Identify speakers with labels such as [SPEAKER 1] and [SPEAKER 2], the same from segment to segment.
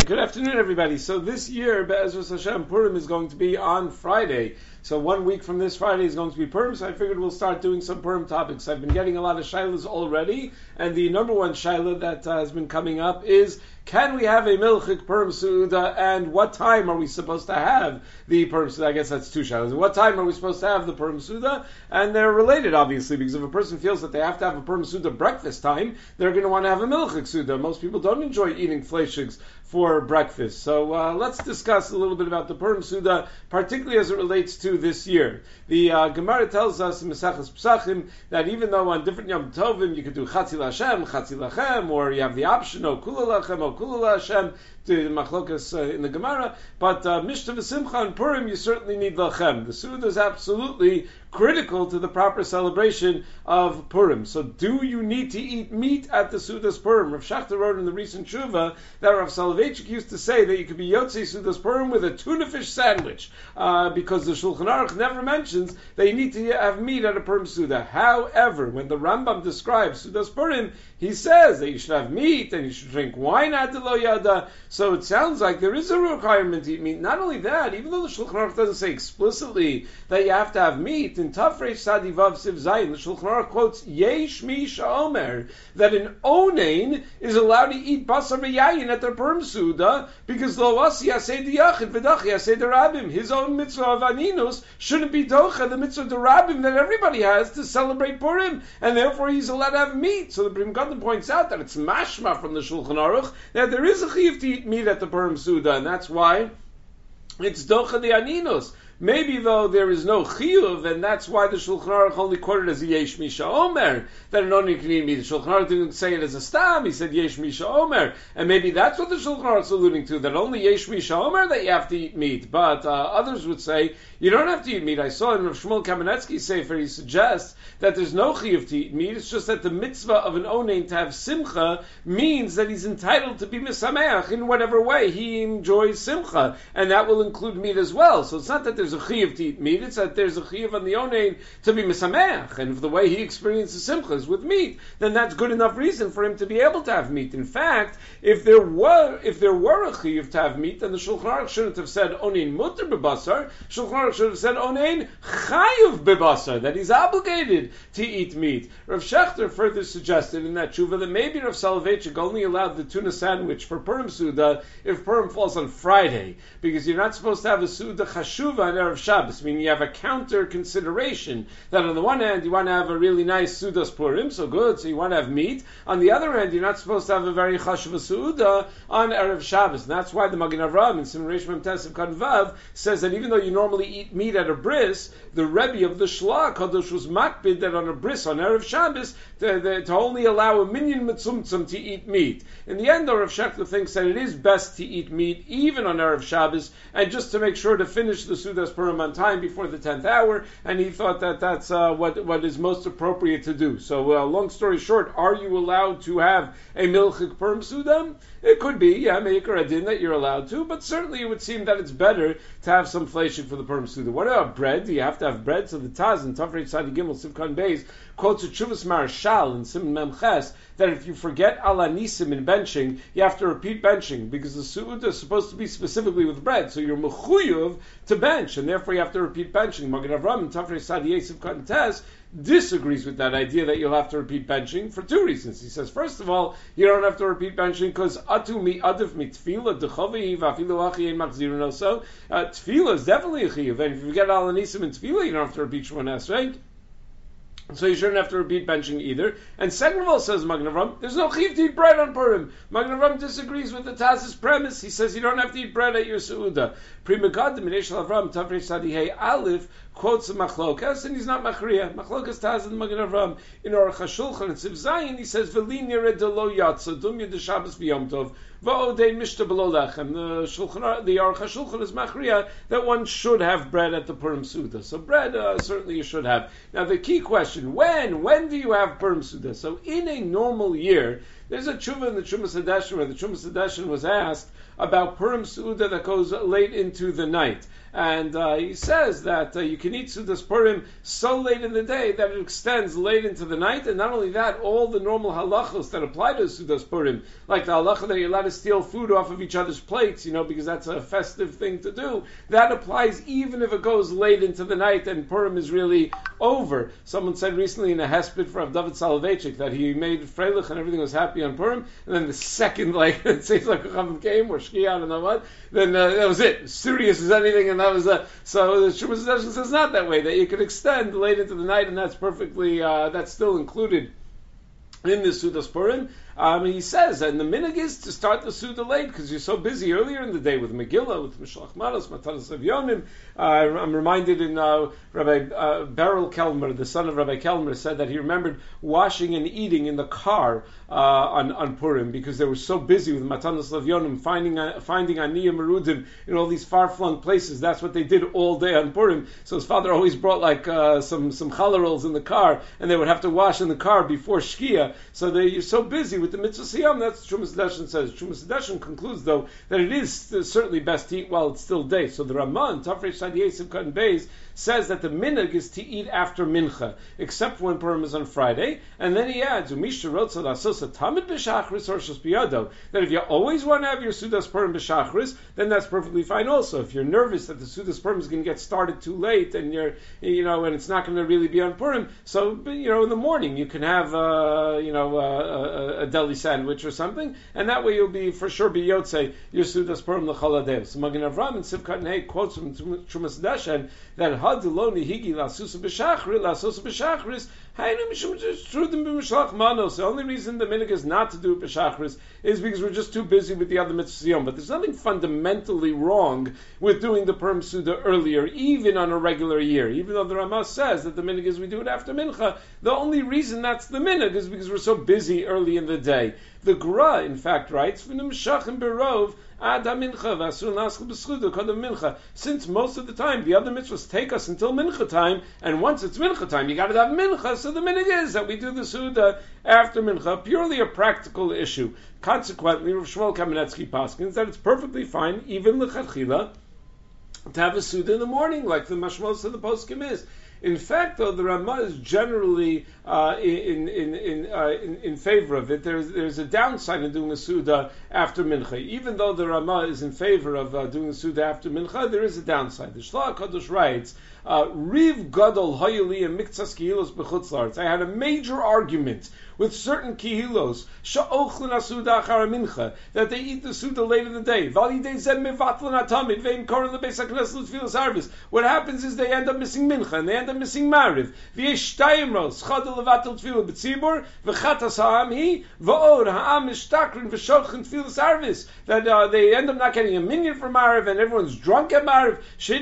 [SPEAKER 1] Good afternoon, everybody. So this year, Be'ezras Hashem, Purim is going to be on Friday. So 1 week from this Friday is going to be Purim, so I figured we'll start doing some Purim topics. I've been getting a lot of shilas already, and the number one shilah that has been coming up is, can we have a Milchik Purim Su'uda, and what time are we supposed to have the Purim Su'uda? I guess that's two shilas. What time are we supposed to have the Purim Su'uda? And they're related, obviously, because if a person feels that they have to have a Purim Su'uda breakfast time, they're going to want to have a Milchik Su'uda. Most people don't enjoy eating fleishigs for breakfast. So let's discuss a little bit about the Purim Suda, particularly as it relates to this year. The Gemara tells us in Maseches Pesachim that even though on different Yom Tovim you could do Chatzi Lashem, Chatzi Lachem, or you have the option of Kula Lachem or Kula Lashem, to Machlokas in the Gemara, but Mishta V'Simcha and Purim you certainly need Lachem. The Suda is absolutely critical to the proper celebration of Purim. So do you need to eat meat at the Suda's Purim? Rav Shachter wrote in the recent Shuvah that Rav Soloveitchik used to say that you could be Yotzei Suda's Purim with a tuna fish sandwich, because the Shulchan Aruch never mentions that you need to have meat at a Purim Suda. However, when the Rambam describes Suda's Purim, he says that you should have meat and you should drink wine at the Lo Yada. So it sounds like there is a requirement to eat meat. Not only that, even though the Shulchan Aruch doesn't say explicitly that you have to have meat, in Tafresh Sadi Vav Siv Zayin, the Shulchan Aruch quotes Yesh Mi Sha'omer, that an Onain is allowed to eat basar v'yayin at their Purim Suda, because Lo Asi Yasei D'Yachid V'Dachi Yasei D'Rabim. His own mitzvah of Aninus shouldn't be docha, the mitzvah D'Rabim that everybody has to celebrate Purim, and therefore he's allowed to have meat. So the Brim Gadol points out that it's mashma from the Shulchan Aruch that there is a chiyuv to eat meat at the Purim Suda, and that's why it's docha the Aninus. Maybe though there is no chiyuv, and that's why the Shulchan Aruch only quoted as a yesh misha omer, that an only can eat meat. The Shulchan Aruch didn't say it as a stam, he said yesh misha omer, and maybe that's what the Shulchan Aruch is alluding to, that only yesh misha omer that you have to eat meat, but others would say you don't have to eat meat. I saw in Rav Shmuel Kamenetsky's sefer, he suggests that there's no chiyuv to eat meat, it's just that the mitzvah of an onein to have simcha means that he's entitled to be misameach in whatever way he enjoys simcha, and that will include meat as well. So it's not that there's a chiyuv to eat meat, it's that there's a chiyuv on the onein to be misameach, and if the way he experiences simcha is with meat, then that's good enough reason for him to be able to have meat. In fact, if there were a chiyuv to have meat, then the Shulchan Aruch shouldn't have said onein mutter bebasar, Shulchan Aruch should have said onein chayuv bebasar, that he's obligated to eat meat. Rav Shachter further suggested in that tshuva that maybe Rav Soloveitchik only allowed the tuna sandwich for Purim Suda if Purim falls on Friday, because you're not supposed to have a Suda chashuva on Erev Shabbos, meaning you have a counter consideration, that on the one hand you want to have a really nice Suda's Purim, so good, so you want to have meat. On the other hand, you're not supposed to have a very chashuva Suda on Erev Shabbos, and that's why the Magen Avraham in Simon Reish Mem Tes Kan Vav says that even though you normally eat meat at a bris, the Rebbe of the Shla Kadosh was makbid that on a bris on Erev Shabbos to only allow a minyan mitzumtzum to eat meat. In the end, though, Rav Shachter thinks that it is best to eat meat even on Erev Shabbos, and just to make sure to finish the Sudas Purim on time before the 10th hour, and he thought that that's what is most appropriate to do. So, long story short, are you allowed to have a Milchik Purim Suda? It could be, yeah, Meikar Adin, that you're allowed to, but certainly it would seem that it's better to have some fleshing for the Purim Suda. What about bread? Do you have to have bread? So the Taz in Tafresh Sadi Gimel Sivkan Beis quotes a Chuvas Marshal in Simon Mem Ches that if you forget Ala Nisim in benching, you have to repeat benching, because the Suda is supposed to be specifically with bread, so you're mechuyuv to bench, and therefore you have to repeat benching. Magen Avraham in Tafresh Sadi Sivkan Tes disagrees with that idea that you'll have to repeat benching for two reasons. He says, first of all, you don't have to repeat benching because atu mi adif mi tefillah dechavi vafilu achi ein machzirun also. Tefillah is definitely a chiyuv, and if you get al anisim in tefillah, you don't have to repeat Shemona Esrei. So you shouldn't have to repeat benching either. And second of all, says Magen Avraham, there's no chiyuv to eat bread on Purim. Magen Avraham disagrees with the Taz's premise. He says you don't have to eat bread at your Seudah. Pri Megadim in Eshel Avraham, Tafresh Sadi Hey Aleph, quotes the Machlokas, and he's not Machriya. Machlokas Taz and Magen Avraham. In Aruch HaShulchan and Siv Zayin, he says, V'li nire de lo yatsa, dum yed Shabbos v'yom tov, v'odein mishta b'lo lechem. The Aruch HaShulchan is Machriya that one should have bread at the Purim Suda. So bread, certainly you should have. Now the key question, when do you have Purim Suda? So in a normal year, There's a tshuva in the Trumas Hadeshin where the Trumas Hadeshin was asked about Purim Su'uda that goes late into the night. And he says that you can eat Sudas Purim so late in the day that it extends late into the night. And not only that, all the normal halachos that apply to Sudas Purim, like the halacha that you're allowed to steal food off of each other's plates, because that's a festive thing to do, that applies even if it goes late into the night and Purim is really over. Someone said recently in a hesped for David Soloveitchik that he made freilich and everything was happy on Purim, and then the second, it seems like a Chacham came, or Shkia, I don't know what, then that was it. Serious as anything, and that was so the Trumas Hadeshin says not that way, that you could extend late into the night, and that's perfectly, that's still included in the Sudas Purim. He says, and the minhag is to start the Suda late because you're so busy earlier in the day with Megillah, with Mishlach Manos, Matanas Avyonim. I'm reminded in Rabbi Beryl Kelmer, the son of Rabbi Kelmer, said that he remembered washing and eating in the car on Purim because they were so busy with Matanas Avyonim, finding Aniyah Merudim in all these far-flung places. That's what they did all day on Purim. So his father always brought some challah rolls in the car, and they would have to wash in the car before Shkia. So you're so busy with the mitzvah siyam. That's what Trumas Hadeshin says. Trumas Hadeshin concludes, though, that it is certainly best to eat while it's still day. So the Ramah, Tafresh Sadiyeh Simchat Beis, says that the minhag is to eat after mincha, except when Purim is on Friday. And then he adds, that if you always want to have your Sudas Purim b'shachris, then that's perfectly fine also. If you're nervous that the Sudas Purim is going to get started too late and and it's not going to really be on Purim, so in the morning you can have a deli sandwich or something, and that way you'll be for sure be yotzei your Sudas Purim l'chol hadei. So Magen Avraham in Sivkat Nei quotes from Trumas Hadeshin that hadiloni higi lasusa b'shachris. The only reason the minhag is not to do it b'shachris is because we're just too busy with the other mitzvahs. But there's nothing fundamentally wrong with doing the Purim Suda earlier, even on a regular year. Even though the Ramah says that the minhag is we do it after mincha, the only reason that's the minhag is because we're so busy early in the day. The Gra, in fact, writes, since most of the time the other mitzvahs take us until mincha time, and once it's mincha time, you got to have mincha, so the minhag is that we do the Suda after mincha, purely a practical issue. Consequently, Rav Shmuel Kamenetsky paskins that it's perfectly fine, even lechatchila, to have a Suda in the morning, like the mashmos of the poskim is. In fact, though, the Ramah is generally in favor of it. There's a downside in doing a Suda after Mincha. Even though the Ramah is in favor of doing a Suda after Mincha, there is a downside. The Shlach HaKadosh writes, Riv Gadol Hayali and Miktsas Kihilos B'chutz La'aretz. I had a major argument with certain kihilos sha'ochlin asuda achar mincha that they eat the suda late in the day. What happens is they end up missing mincha and they end up missing mariv. That they end up not getting a minyan for mariv and everyone's drunk at mariv.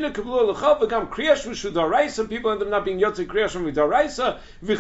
[SPEAKER 1] Some people end up not being yotzei kriyash from vidaraisa.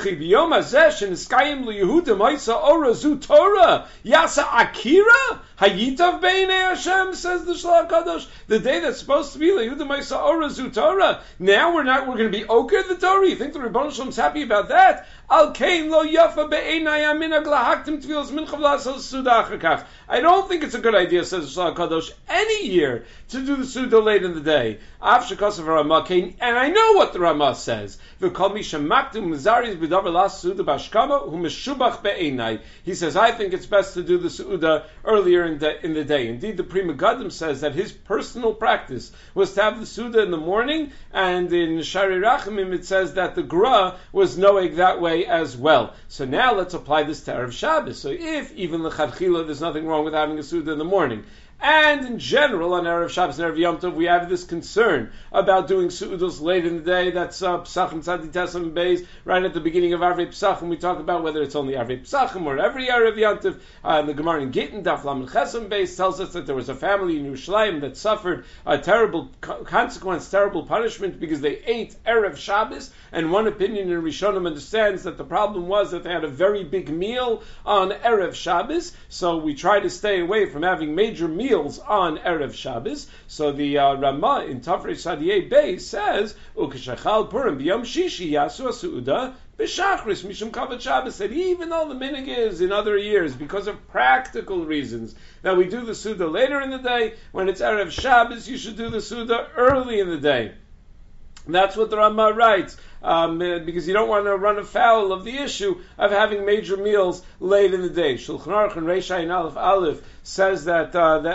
[SPEAKER 1] Yehudim Haisa Ora Zu Torah Yasa Akira Hayitav Beinei Hashem, says the Shlach Kadosh. The day that's supposed to be Yehudim Haisa Ora Zu Torah. Now we're going to be Oker the Torah. You think the Rebbeinu Shalom's happy about that? Al Kain Lo Yafa Beinei Aminag Lahaktim Tfilas Mincha V'Lasol Suda Achakach. I don't think it's a good idea, says the Shlach Kadosh, any year to do the Suda late in the day. Av Shekasav Ramah Kain, and I know what the Ramah says. V'Kol Mi Shemaktim Mizaris B'Davar Las Suda Bashkama Hu Meshubach Be'enai. He says, I think it's best to do the Suda earlier in the day. Indeed, the Pri Megadim says that his personal practice was to have the Suda in the morning, and in Shari Rachamim it says that the Gra was noeg that way as well. So now let's apply this to Erev Shabbos. So if even l'chadchila there's nothing wrong with having a Suda in the morning, and in general, on Erev Shabbos and Erev Yom Tov, we have this concern about doing Su'udos late in the day. That's Pesachim Tzadi Tesam Beis, right at the beginning of Arvei Pesachim. We talk about whether it's only Arvei Pesachim or every Erev Yom Tov. The Gemara in Gittin, Daf Lamed Chesam Beis, tells us that there was a family in Yerushalayim that suffered a terrible consequence, terrible punishment, because they ate Erev Shabbos. And one opinion in Rishonim understands that the problem was that they had a very big meal on Erev Shabbos. So we try to stay away from having major meals on Erev Shabbos. So the Ramah in Tafresh Sadiyeh Beis says, Ukeshachal Purim b'Yom Shishi Yasu Su'uda B'shachris mishum kavod Shabbos, that even though the minhag is in other years, because of practical reasons, that we do the Suda later in the day, when it's Erev Shabbos, you should do the Suda early in the day. That's what the Rama writes, because you don't want to run afoul of the issue of having major meals late in the day. Shulchan Aruch and Reish Ayin Aleph Aleph says that on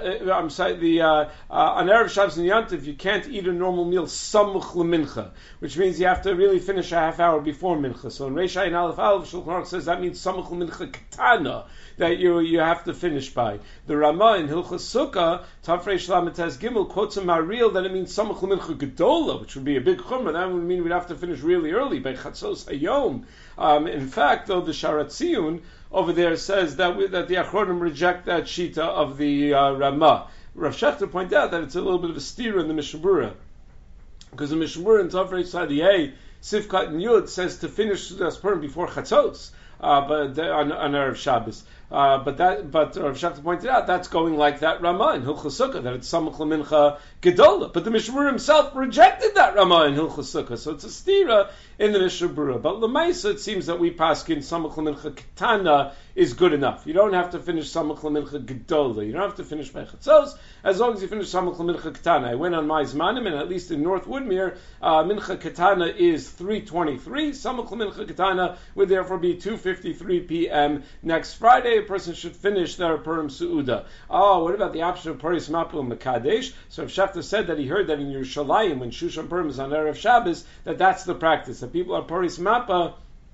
[SPEAKER 1] Erev Shabbos and Yantiv you can't eat a normal meal samuch lemincha, which means you have to really finish a half hour before mincha. So in Reish Ayin Aleph Aleph, Shulchan Aruch says that means samuch lemincha katana, that you have to finish by. The Rama in Hilchos Sukkah, Tafrei Shlametes Gimel, quotes a Maril that it means Samach L'Mincha Gedola, which would be a big chumrah. That would mean we'd have to finish really early by Chatzos Hayom. In fact, though, the Sharat Tziyun over there says that the Achronim reject that shita of the Rama. Rav Shechter pointed out that it's a little bit of a steer in the Mishnah Berurah, because the Mishnah Berurah in Tafrei Sadiyeh, Sivkat and Yud says to finish Sudas Purim before Chatzos, but on Erev Shabbos. But Rav Shechter pointed out that's going like that Rama in Hilchos Sukkah, that it's Samach L'Mincha Gedola. But the Mishnah Berurah himself rejected that Rama in Hilchos Sukkah, so it's a stira in the Mishnah Berurah. But L'maisa, it seems that we paskin Samach L'Mincha Ketana is good enough. You don't have to finish Samach L'Mincha Gedola. You don't have to finish by Chatzos, as long as you finish Samach L'Mincha Ketana. I went on my Zmanim, and at least in North Woodmere, Mincha Ketana is 3:23. Samach L'Mincha Ketana would therefore be 2:53 p.m. next Friday. A person should finish their Purim Su'uda. Oh, what about the option of Paris Mapul and Mekadesh? So if Shafta said that he heard that in Yerushalayim, when Shushan Purim is on Erev Shabbos, that's the practice, that people are Paris Mappa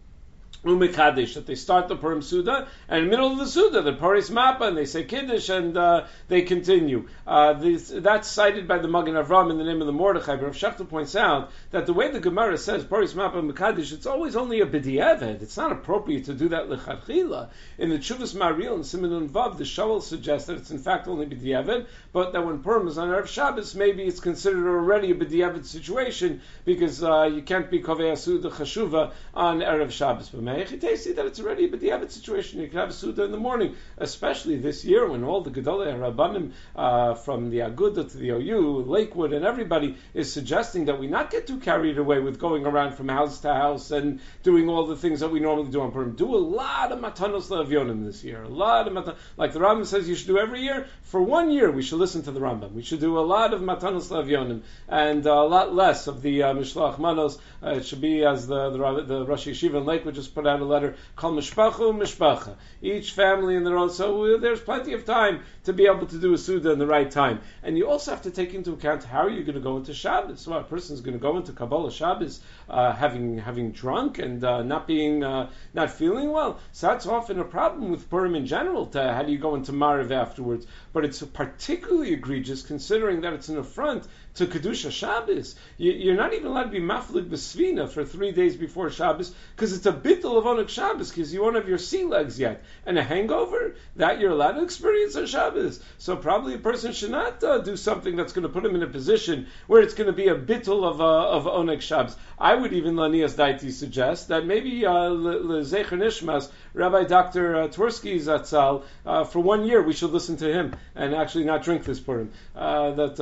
[SPEAKER 1] Umekadesh, that they start the Purim Suda, and in the middle of the Suda, the Paris Mappa, and they say Kiddush, and they continue. That's cited by the Magen Avram in the name of the Mordechai, but Rav Shechter points out that the way the Gemara says Paris Mappa and Mekadesh, it's always only a b'diavad. It's not appropriate to do that l'chadchila. In the Chuvas Maril and Siman and Vav, the Shaul suggests that it's in fact only b'diavad, but that when Purim is on Erev Shabbos, maybe it's considered already a b'diavad situation, because you can't be Kovei Asuda Chashuva on Erev Shabbos. But see that it's already a b'diavad situation. You can have a Suda in the morning, especially this year when all the Gedolei Rabbanim from the Aguda to the OU, Lakewood, and everybody is suggesting that we not get too carried away with going around from house to house and doing all the things that we normally do on Purim. Do a lot of Matanos Le'Avyonim this year. A lot of Matanos, like the Rambam says you should do every year. For 1 year, we should listen to the Rambam. We should do a lot of Matanos Le'Avyonim and a lot less of the Mishloach Manos. It should be as the Rosh Yeshiva in Lakewood just put out a letter called Mishpacha Mishpacha. Each family in their own. So there's plenty of time to be able to do a Suda in the right time. And you also have to take into account how are you going to go into Shabbos. So a person is going to go into Kabbalah Shabbos having drunk and not feeling well. So that's often a problem with Purim in general. How do you go into Mariv afterwards? But it's particularly egregious considering that it's an affront to Kedusha Shabbos. You're not even allowed to be maflig b'svina for 3 days before Shabbos because it's a bittul of Oneg Shabbos because you won't have your sea legs yet. And a hangover, that you're allowed to experience on Shabbos. So probably a person should not do something that's going to put him in a position where it's going to be a bittul of Oneg Shabbos. I would even, Lanias Daiti, suggest that maybe Zecher Nishmas, Rabbi Dr. Twersky Zatzal, for 1 year we should listen to him and actually not drink this Purim. But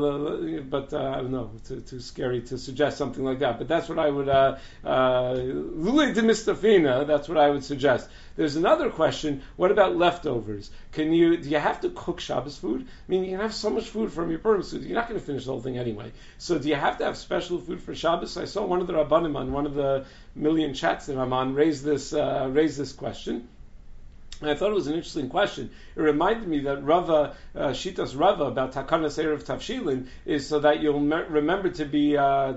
[SPEAKER 1] I don't know, too scary to suggest something like that. But that's what I would, Luli de Mistafina, that's what I would suggest. There's another question, what about leftovers? Do you have to cook Shabbos food? I mean, you can have so much food from your Purim Suda, you're not going to finish the whole thing anyway. So do you have to have special food for Shabbos? I saw one of the Rabbanim on one of the million chats that I'm on raise this question. And I thought it was an interesting question. It reminded me that Rava, Shitas Rava about Takanas Erev Tavshilin is so that you'll remember to be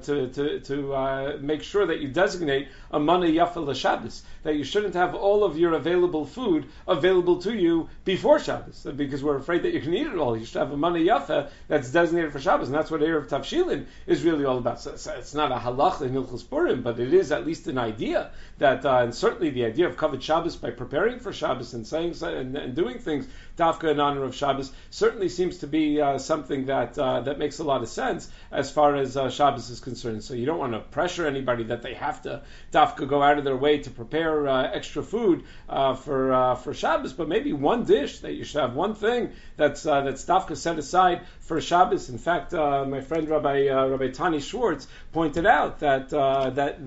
[SPEAKER 1] to make sure that you designate a Mana Yafa LaShabbos, that you shouldn't have all of your available food available to you before Shabbos, because we're afraid that you can eat it all. You should have a Mana Yafa that's designated for Shabbos, and that's what Erev Tavshilin is really all about. So it's not a halach in Hilchos Purim, but it is at least an idea that, and certainly the idea of Kavod Shabbos by preparing for Shabbos and saying and doing things dafka in honor of Shabbos certainly seems to be something that makes a lot of sense as far as Shabbos is concerned. So you don't want to pressure anybody that they have to dafka go out of their way to prepare extra food for Shabbos, but maybe one dish that you should have, one thing that's dafka set aside for Shabbos. In fact, my friend Rabbi Tani Schwartz pointed out that the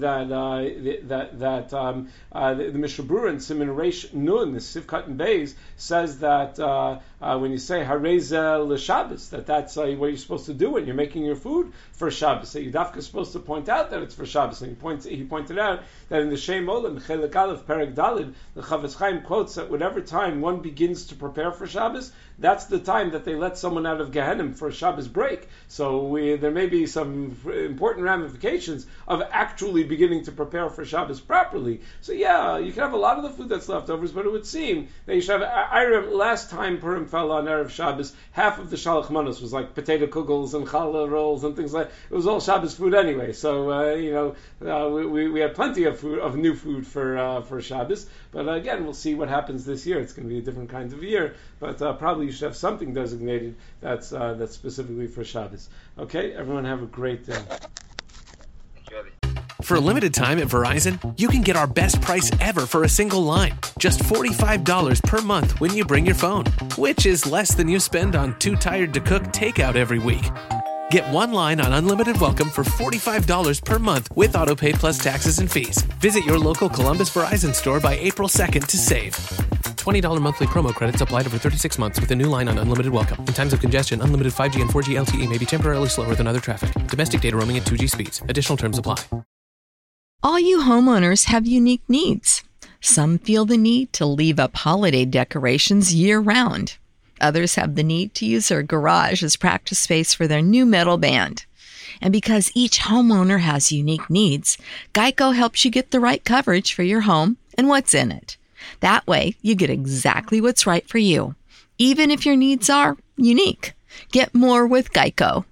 [SPEAKER 1] Mishnah Berurah in Siman Reish Nun, the Sivkat and Beis, says that when you say Harez l'Shabbos, that's what you're supposed to do when you're making your food for Shabbos. So Yudafka is supposed to point out that it's for Shabbos, and he pointed out that in the Shem Olam Chelik Aleph Perek Dalid, the Chavetz Chaim quotes that whatever time one begins to prepare for Shabbos, that's the time that they let someone out of Gehenna for a Shabbos break. So there may be some important ramifications of actually beginning to prepare for Shabbos properly. So yeah, you can have a lot of the food that's leftovers, but it would seem that you should have. I remember last time Purim fell on Erev Shabbos, half of the Shalach Manos was like potato kugels and challah rolls and things like that. It was all Shabbos food anyway. So we had plenty of food, of new food for Shabbos. But again, we'll see what happens this year. It's going to be a different kind of year, but probably you should have something designated that's specifically for Shabbos. Okay, everyone have a great day.
[SPEAKER 2] For a limited time at Verizon, you can get our best price ever for a single line. Just $45 per month when you bring your phone, which is less than you spend on Too Tired to Cook takeout every week. Get one line on Unlimited Welcome for $45 per month with AutoPay plus taxes and fees. Visit your local Columbus Verizon store by April 2nd to save. $20 monthly promo credits applied over 36 months with a new line on Unlimited Welcome. In times of congestion, unlimited 5G and 4G LTE may be temporarily slower than other traffic. Domestic data roaming at 2G speeds. Additional terms apply.
[SPEAKER 3] All you homeowners have unique needs. Some feel the need to leave up holiday decorations year-round. Others have the need to use their garage as practice space for their new metal band. And because each homeowner has unique needs, Geico helps you get the right coverage for your home and what's in it. That way, you get exactly what's right for you, even if your needs are unique. Get more with Geico.